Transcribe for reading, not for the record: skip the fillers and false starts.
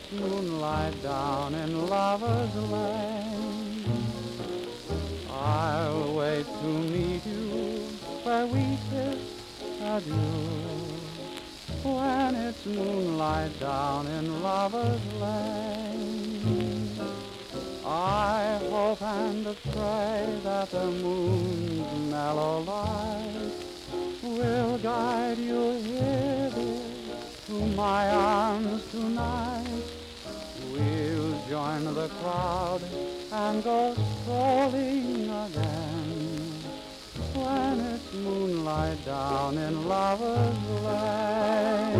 it's moonlight down in Lover's Lane, I'll wait to meet you where we kiss adieu. When it's moonlight down in Lover's Lane, I hope and pray that the moon's mellow light will guide you here, dear, to my arms tonight. We'll join the crowd and go strolling again when it's moonlight down in Lover's Lane.